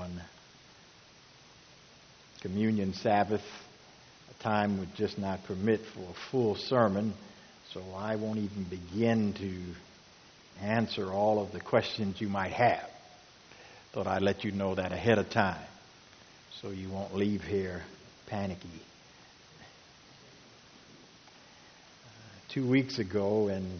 on Communion Sabbath. Time would just not permit for a full sermon, so I won't even begin to answer all of the questions you might have. Thought I'd let you know that ahead of time so you won't leave here panicky. 2 weeks ago in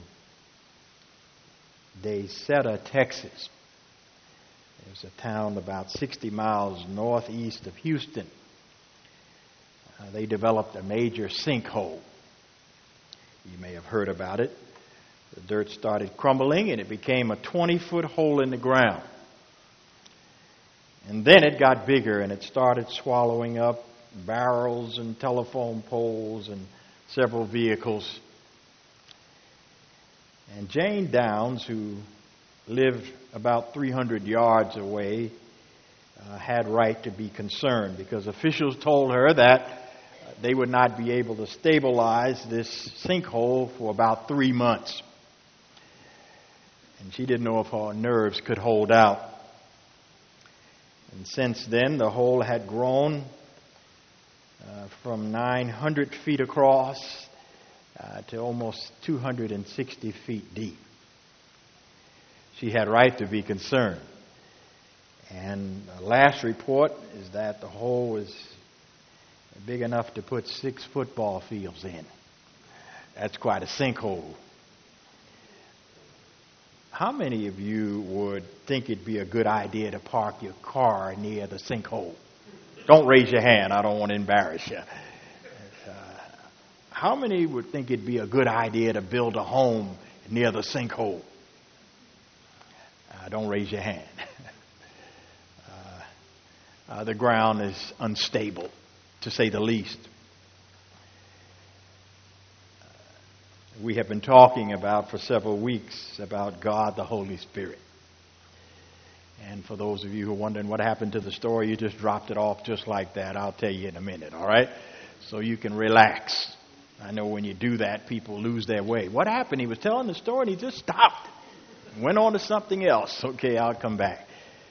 DeSeta, Texas, there's a town about 60 miles northeast of Houston. They developed a major sinkhole. You may have heard about it. The dirt started crumbling and it became a 20-foot hole in the ground. And then it got bigger and it started swallowing up barrels and telephone poles and several vehicles. And Jane Downs, who lived about 300 yards away, had right to be concerned because officials told her that they would not be able to stabilize this sinkhole for about 3 months. And she didn't know if her nerves could hold out. And since then, the hole had grown from 900 feet across to almost 260 feet deep. She had right to be concerned. And the last report is that the hole was big enough to put 6 football fields in. That's quite a sinkhole. How many of you would think it'd be a good idea to park your car near the sinkhole? Don't raise your hand. I don't want to embarrass you. How many would think it'd be a good idea to build a home near the sinkhole? Don't raise your hand. The ground is unstable, to say the least. We have been talking about for several weeks about God the Holy Spirit. And for those of you who are wondering what happened to the story, you just dropped it off just like that. I'll tell you in a minute, all right? So you can relax. I know when you do that, people lose their way. What happened? He was telling the story and he just stopped. Went on to something else. Okay, I'll come back.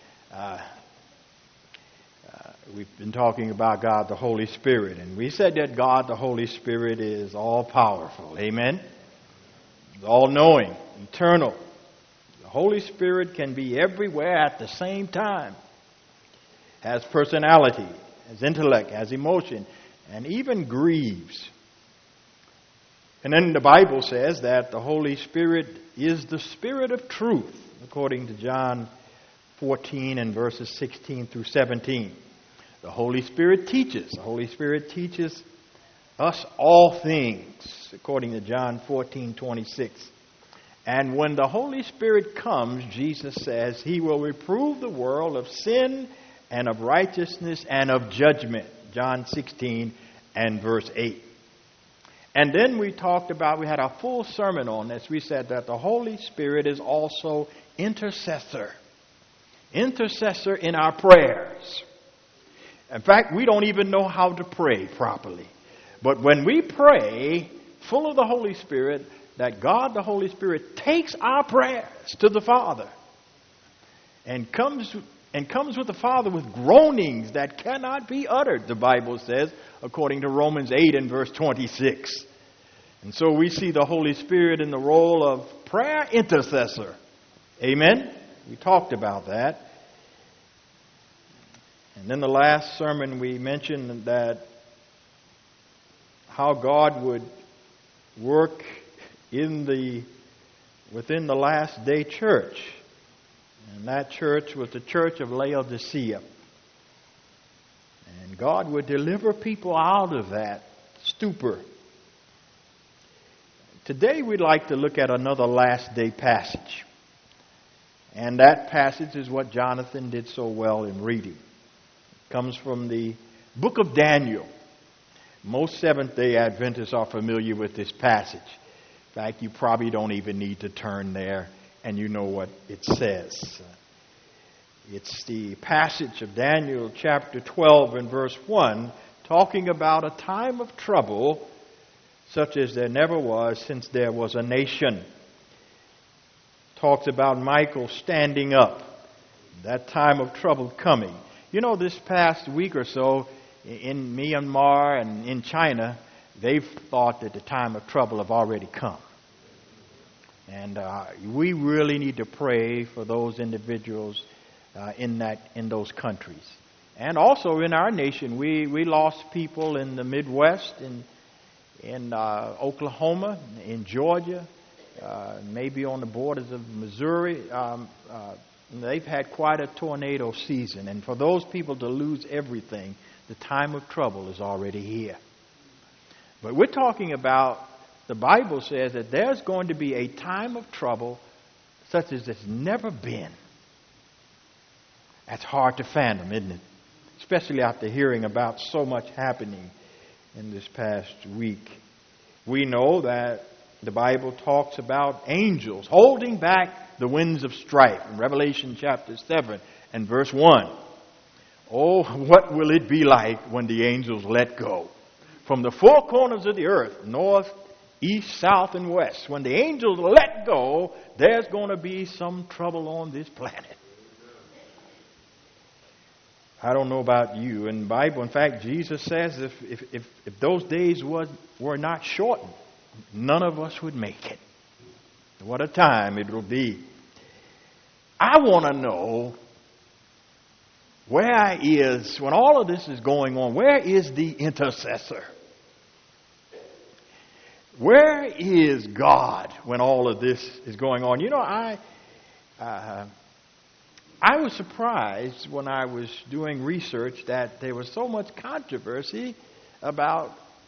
We've been talking about God the Holy Spirit, and we said that God the Holy Spirit is all-powerful. Amen? All-knowing, eternal. The Holy Spirit can be everywhere at the same time. Has personality, has intellect, has emotion, and even grieves. And then the Bible says that the Holy Spirit is the Spirit of truth, according to John 14 and verses 16 through 17. The Holy Spirit teaches. The Holy Spirit teaches us all things, according to John 14:26. And when the Holy Spirit comes, Jesus says, He will reprove the world of sin and of righteousness and of judgment. John 16 and verse 8. And then we had a full sermon on this. We said that the Holy Spirit is also intercessor. Intercessor in our prayers. In fact, we don't even know how to pray properly. But when we pray, full of the Holy Spirit, that God, the Holy Spirit, takes our prayers to the Father and comes with the Father with groanings that cannot be uttered, the Bible says, according to Romans 8 and verse 26. And so we see the Holy Spirit in the role of prayer intercessor. Amen? We talked about that. And then the last sermon we mentioned that how God would work within the last day church. And that church was the church of Laodicea. And God would deliver people out of that stupor. Today we'd like to look at another last day passage. And that passage is what Jonathan did so well in reading. It comes from the book of Daniel. Most Seventh-day Adventists are familiar with this passage. In fact, you probably don't even need to turn there, and you know what it says. It's the passage of Daniel chapter 12 and verse 1, talking about a time of trouble such as there never was since there was a nation. Talks about Michael standing up, that time of trouble coming. You know, this past week or so in Myanmar and in China, they've thought that the time of trouble have already come. And we really need to pray for those individuals in those countries. And also in our nation, we lost people in the Midwest, in Oklahoma, in Georgia, maybe on the borders of Missouri. They've had quite a tornado season. And for those people to lose everything, the time of trouble is already here. But we're talking about, the Bible says that there's going to be a time of trouble such as it's never been. That's hard to fathom, isn't it? Especially after hearing about so much happening in this past week. We know that the Bible talks about angels holding back the winds of strife in Revelation chapter 7 and verse 1. Oh, what will it be like when the angels let go? From the four corners of the earth, north, east, south, and west. When the angels let go, there's going to be some trouble on this planet. I don't know about you. In the Bible, in fact, Jesus says if those days were not shortened, none of us would make it. What a time it will be. I want to know where is, when all of this is going on, where is the intercessor? Where is God when all of this is going on? You know, I was surprised when I was doing research that there was so much controversy about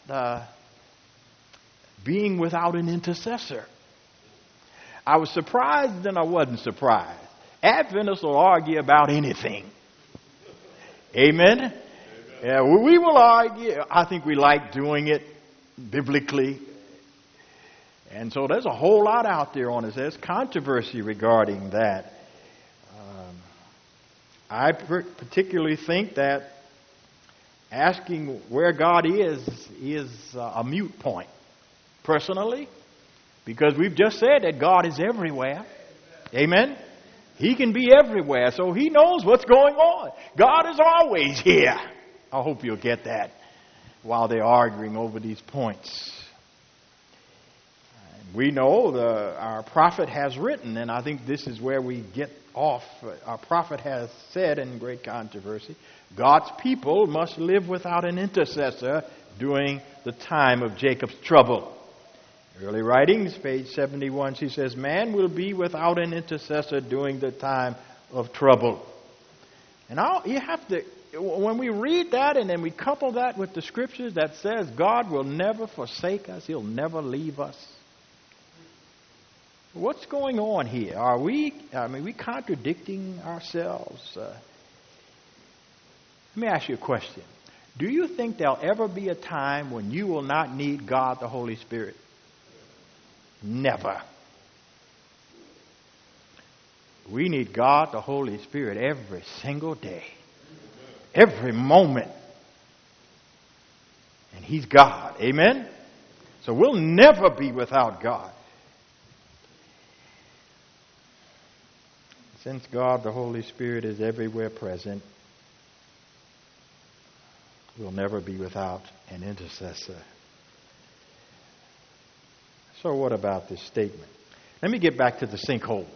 being without an intercessor. I was surprised and I wasn't surprised. Adventists will argue about anything. Amen? Amen. Yeah, we will argue. I think we like doing it biblically. And so there's a whole lot out there on it. There's controversy regarding that. I particularly think that asking where God is a moot point, personally, because we've just said that God is everywhere. Amen? He can be everywhere, so He knows what's going on. God is always here. I hope you'll get that while they're arguing over these points. We know our prophet has written, and I think this is where we get off. Our prophet has said in great controversy, God's people must live without an intercessor during the time of Jacob's trouble. Early writings, page 71, she says, man will be without an intercessor during the time of trouble. And you have to, when we read that and then we couple that with the scriptures that says God will never forsake us, He'll never leave us. What's going on here? Are we contradicting ourselves? Let me ask you a question. Do you think there'll ever be a time when you will not need God, the Holy Spirit? Never. We need God, the Holy Spirit, every single day. Every moment. And He's God. Amen? So we'll never be without God. Since God, the Holy Spirit, is everywhere present, we'll never be without an intercessor. So what about this statement? Let me get back to the sinkhole.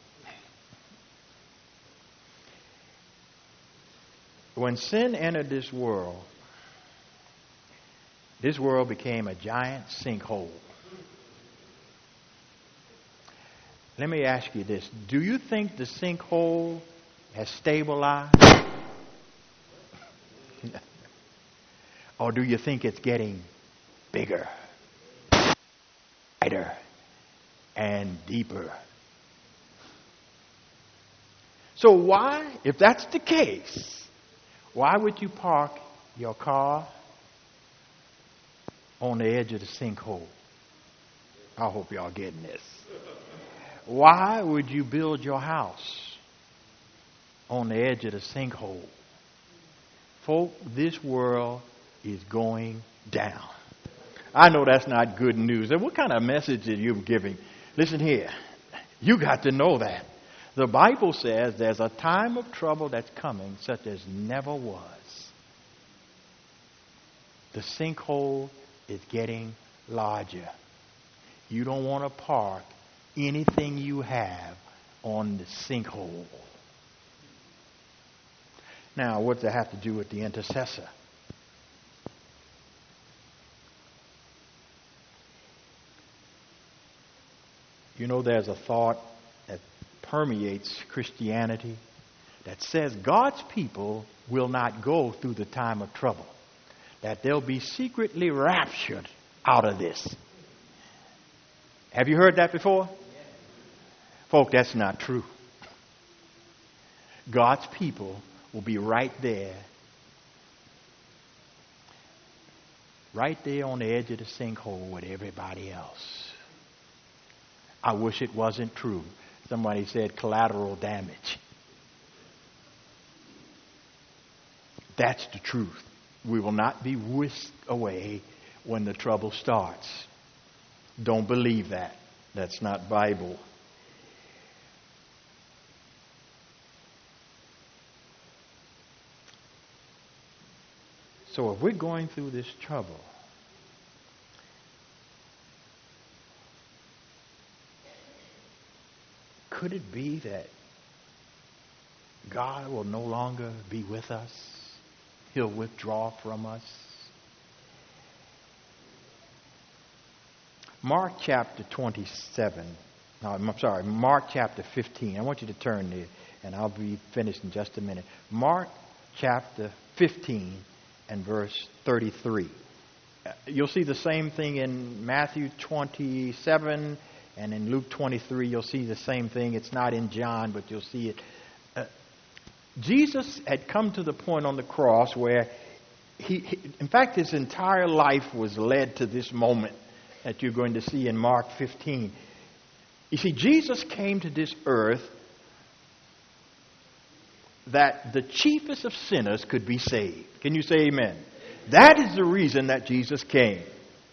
When sin entered this world became a giant sinkhole. Let me ask you this. Do you think the sinkhole has stabilized? Or do you think it's getting bigger, wider, and deeper? So why, if that's the case, why would you park your car on the edge of the sinkhole? I hope y'all getting this. Why would you build your house on the edge of the sinkhole? Folk, this world is going down. I know that's not good news. And what kind of message are you giving? Listen here. You got to know that. The Bible says there's a time of trouble that's coming such as never was. The sinkhole is getting larger. You don't want to park anything you have on the sinkhole. Now, what does that have to do with the intercessor? You know, there's a thought that permeates Christianity that says God's people will not go through the time of trouble, that they'll be secretly raptured out of this. Have you heard that before? Folk, that's not true. God's people will be right there on the edge of the sinkhole with everybody else. I wish it wasn't true. Somebody said collateral damage. That's the truth. We will not be whisked away when the trouble starts. Don't believe that. That's not Bible. So if we're going through this trouble, could it be that God will no longer be with us? He'll withdraw from us. Mark chapter 27. No, I'm sorry, Mark chapter 15. I want you to turn there, and I'll be finished in just a minute. Mark chapter 15 and verse 33. You'll see the same thing in Matthew 27 and in Luke 23. You'll see the same thing. It's not in John, but you'll see it. Jesus had come to the point on the cross where in fact, his entire life was led to this moment that you're going to see in Mark 15. You see, Jesus came to this earth that the chiefest of sinners could be saved. Can you say amen? That is the reason that Jesus came.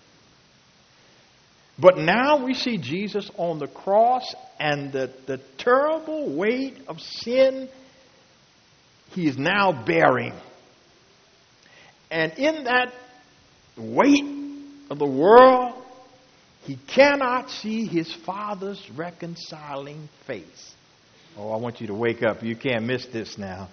But now we see Jesus on the cross, and the terrible weight of sin he is now bearing. And in that weight of the world, he cannot see his Father's reconciling face. Oh, I want you to wake up. You can't miss this now.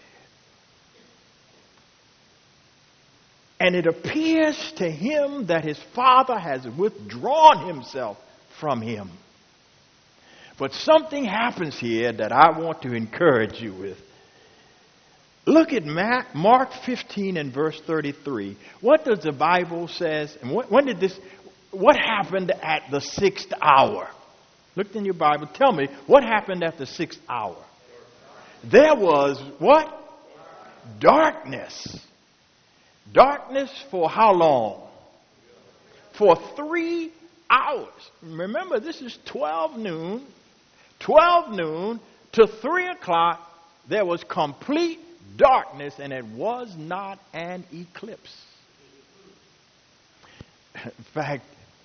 And it appears to him that his Father has withdrawn himself from him. But something happens here that I want to encourage you with. Look at Mark 15 and verse 33. What does the Bible says? And what happened at the 6th hour? Look in your Bible. Tell me, what happened at the 6th hour? There was what? Darkness. Darkness for how long? For 3 hours. Remember, this is 12 noon. 12 noon to 3 o'clock, there was complete darkness, and it was not an eclipse. In fact,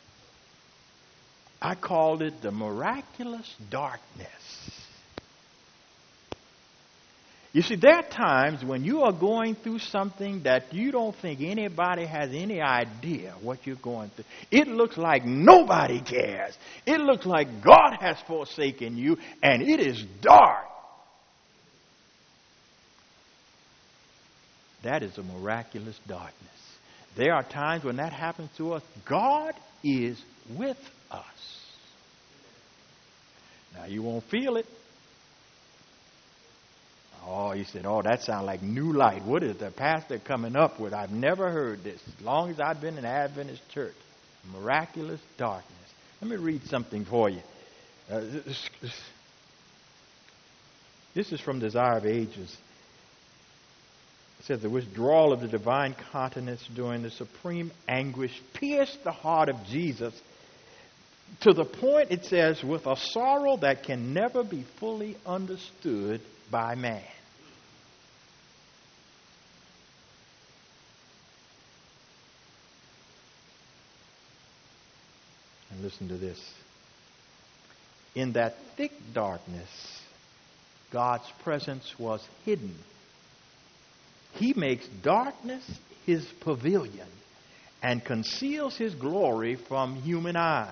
I called it the miraculous darkness. You see, there are times when you are going through something that you don't think anybody has any idea what you're going through. It looks like nobody cares. It looks like God has forsaken you, and it is dark. That is a miraculous darkness. There are times when that happens to us. God is with us. Now, you won't feel it. Oh, you said, oh, that sounds like new light. What is the pastor coming up with? I've never heard this. As long as I've been in Adventist church. Miraculous darkness. Let me read something for you. This is from Desire of Ages. It says, the withdrawal of the divine countenance during the supreme anguish pierced the heart of Jesus to the point, it says, with a sorrow that can never be fully understood by man. And listen to this. In that thick darkness, God's presence was hidden. He makes darkness his pavilion and conceals his glory from human eyes.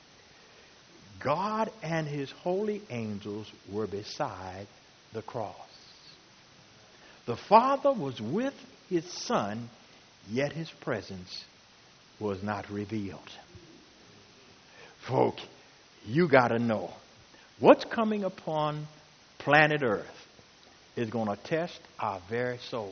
God and his holy angels were beside the cross. The Father was with his Son, yet his presence was not revealed. Folk, you got to know what's coming upon planet Earth is going to test our very souls.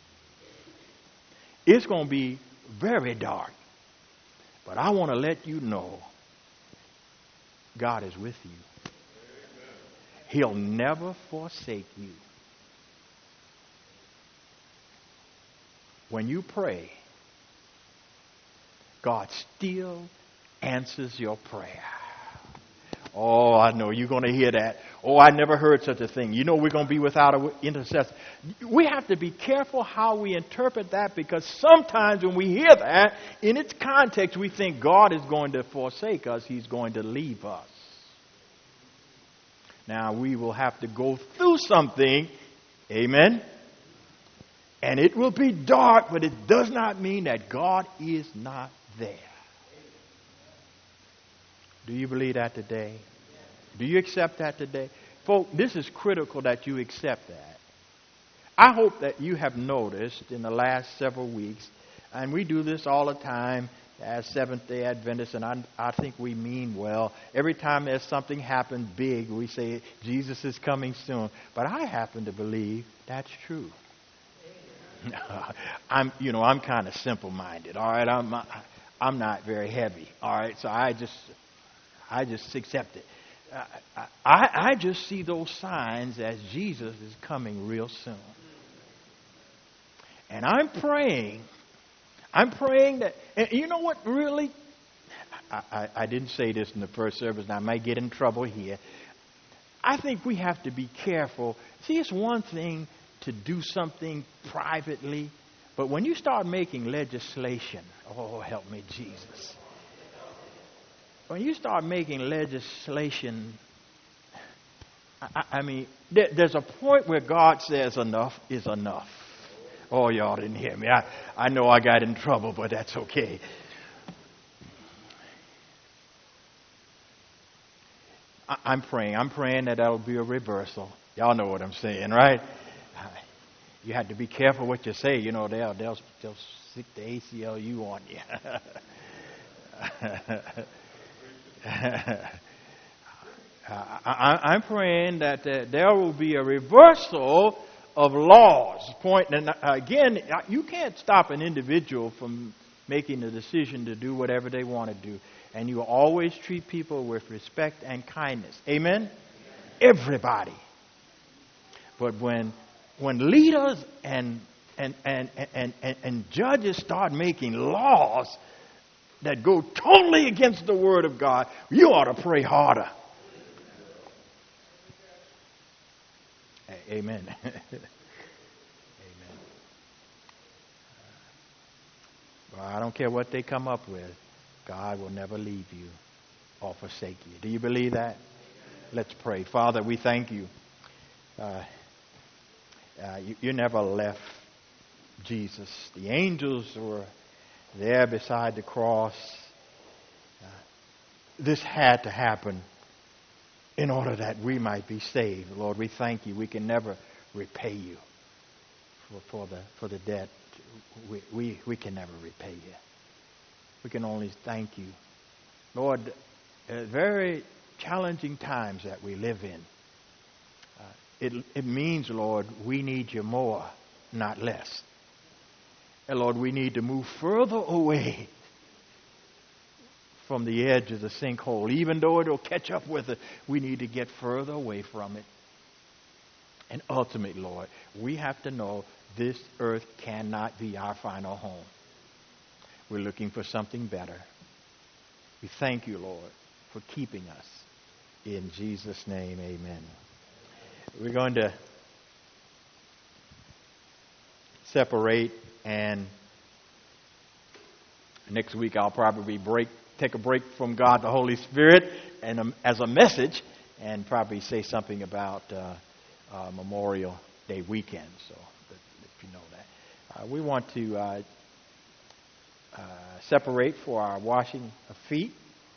It's going to be very dark. But I want to let you know God is with you. He'll never forsake you. When you pray, God still answers your prayer. Oh, I know you're going to hear that. Oh, I never heard such a thing. You know we're going to be without an intercessor. We have to be careful how we interpret that, because sometimes when we hear that, in its context, we think God is going to forsake us. He's going to leave us. Now, we will have to go through something. Amen. And it will be dark, but it does not mean that God is not there. Do you believe that today? Do you accept that today? Folks, this is critical that you accept that. I hope that you have noticed in the last several weeks, and we do this all the time as Seventh-day Adventists, and I think we mean well. Every time there's something happen big, we say Jesus is coming soon. But I happen to believe that's true. I'm kind of simple-minded. All right, I'm not very heavy. All right, so I just accept it. I just see those signs as Jesus is coming real soon. And I'm praying that, and you know what, really? I didn't say this in the first service, and I might get in trouble here. I think we have to be careful. See, it's one thing to do something privately, but when you start making legislation, oh, help me, Jesus. When you start making legislation, I mean, there's a point where God says enough is enough. Oh, y'all didn't hear me. I know I got in trouble, but that's okay. I'm praying that that'll be a reversal. Y'all know what I'm saying, right? You have to be careful what you say. You know, they'll stick the ACLU on you. I'm praying that there will be a reversal of laws. Again, you can't stop an individual from making a decision to do whatever they want to do. And you always treat people with respect and kindness. Amen? Everybody. But when leaders and judges start making laws that go totally against the Word of God, you ought to pray harder. Amen. Amen. Well, I don't care what they come up with. God will never leave you or forsake you. Do you believe that? Let's pray. Father, we thank you. You never left Jesus. The angels were there beside the cross. This had to happen in order that we might be saved. Lord, we thank you. We can never repay you for the debt. We can never repay you. We can only thank you. Lord, very challenging times that we live in. It means, Lord, we need you more, not less. And Lord, we need to move further away from the edge of the sinkhole. Even though it'll catch up with it, we need to get further away from it. And ultimately, Lord, we have to know this earth cannot be our final home. We're looking for something better. We thank you, Lord, for keeping us. In Jesus' name, amen. We're going to separate, and next week I'll probably take a break from God the Holy Spirit and as a message, and probably say something about Memorial Day weekend. So if you know that. We want to separate for our washing of feet.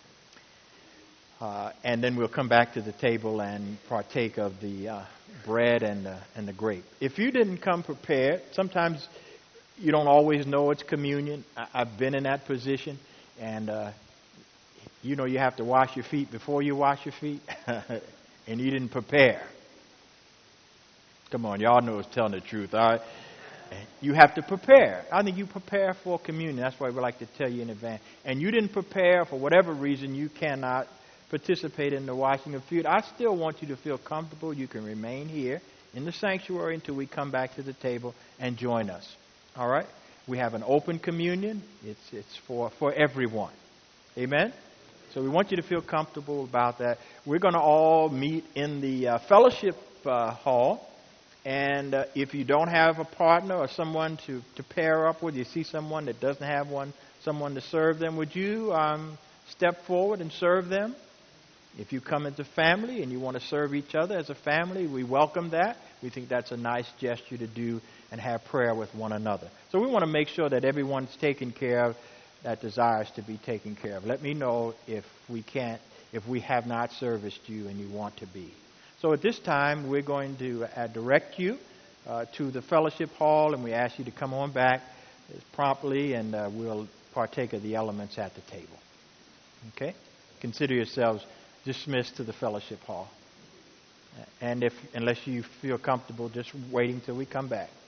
And then we'll come back to the table and partake of the bread and the grape. If you didn't come prepared, sometimes you don't always know it's communion. I've been in that position, and you have to wash your feet before you wash your feet, and you didn't prepare. Come on, y'all know it's telling the truth, all right? You have to prepare. I think you prepare for communion. That's why we like to tell you in advance. And you didn't prepare for whatever reason, you cannot participate in the washing of feet. I still want you to feel comfortable. You can remain here in the sanctuary until we come back to the table and join us. All right? We have an open communion. It's for everyone. Amen? So we want you to feel comfortable about that. We're going to all meet in the fellowship hall. And if you don't have a partner or someone to pair up with, you see someone that doesn't have someone to serve them, would you step forward and serve them? If you come into family and you want to serve each other as a family, we welcome that. We think that's a nice gesture to do and have prayer with one another. So we want to make sure that everyone's taken care of that desires to be taken care of. Let me know if we have not serviced you and you want to be. So at this time, we're going to direct you to the fellowship hall, and we ask you to come on back promptly, and we'll partake of the elements at the table. Okay? Consider yourselves dismissed to the fellowship hall. And unless you feel comfortable just waiting till we come back.